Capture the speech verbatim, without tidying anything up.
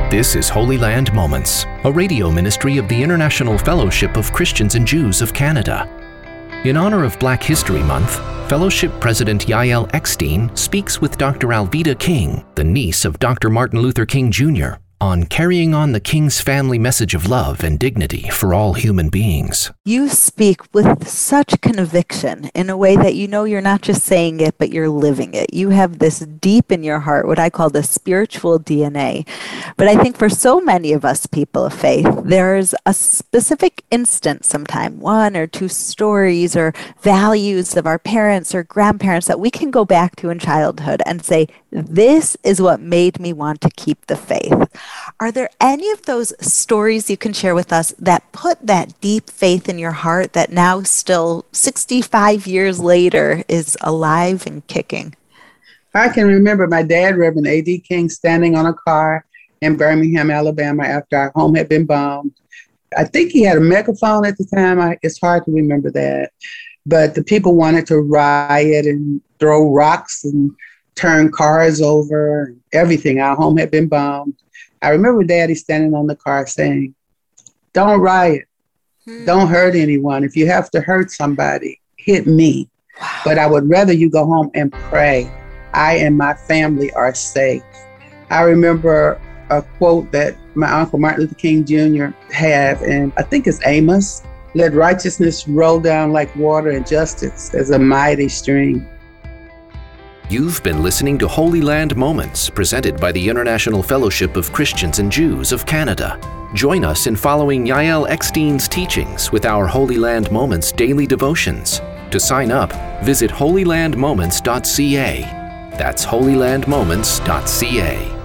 This is Holy Land Moments, a radio ministry of the International Fellowship of Christians and Jews of Canada. In honor of Black History Month, Fellowship President Yael Eckstein speaks with Doctor Alveda King, the niece of Doctor Martin Luther King Junior, on carrying on the King's family message of love and dignity for all human beings. You speak with such conviction in a way that you know you're not just saying it, but you're living it. You have this deep in your heart, what I call the spiritual D N A. But I think for so many of us people of faith, there's a specific instance sometime, one or two stories or values of our parents or grandparents that we can go back to in childhood and say, this is what made me want to keep the faith. Are there any of those stories you can share with us that put that deep faith in your heart that now still sixty-five years later is alive and kicking? I can remember my dad, Reverend A D King, standing on a car in Birmingham, Alabama after our home had been bombed. I think he had a megaphone at the time. I, it's hard to remember that. But the people wanted to riot and throw rocks and turn cars over, everything. Our home had been bombed. I remember Daddy standing on the car saying, don't riot. Hmm. Don't hurt anyone. If you have to hurt somebody, hit me. Wow. But I would rather you go home and pray. I and my family are safe. I remember a quote that my uncle Martin Luther King Junior had, and I think it's Amos, let righteousness roll down like water and justice as a mighty stream. You've been listening to Holy Land Moments, presented by the International Fellowship of Christians and Jews of Canada. Join us in following Yael Eckstein's teachings with our Holy Land Moments daily devotions. To sign up, visit holy land moments dot c a. That's holy land moments dot c a.